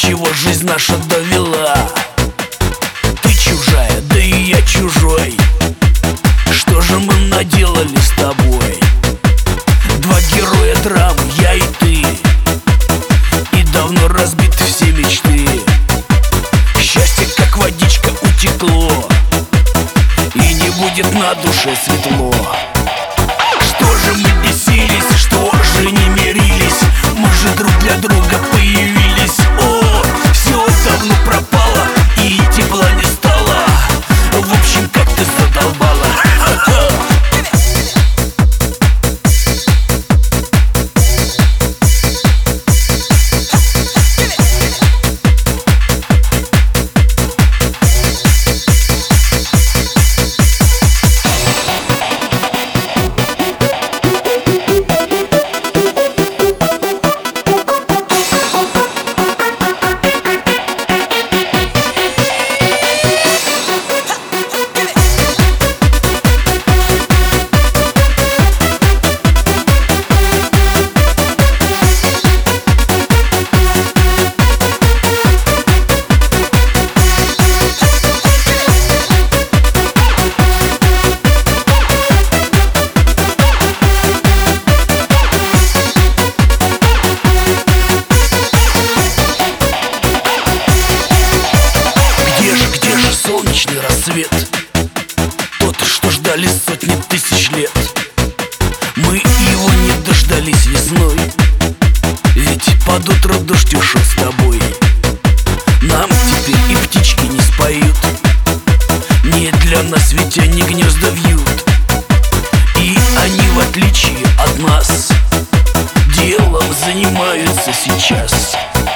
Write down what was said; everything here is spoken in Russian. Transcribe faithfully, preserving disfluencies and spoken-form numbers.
чего жизнь наша довела. Ты чужая, да и я чужой. Что же мы наделали с тобой? Два героя драмы, я и ты, и давно разбиты все мечты. Счастье как водичка утекло, и не будет на душе светло. Что же мы бесились, что же не мирились? Мы же друг для друга появились. О, все давно пропало, и тепла не стало. В общем, как ты задолбала. Солнечный рассвет, тот, что ждали сотни тысяч лет. Мы его не дождались весной, ведь под утро дождь ушел с тобой. Нам теперь и птички не споют, не для нас ведь они гнезда вьют. И они, в отличие от нас, делом занимаются сейчас.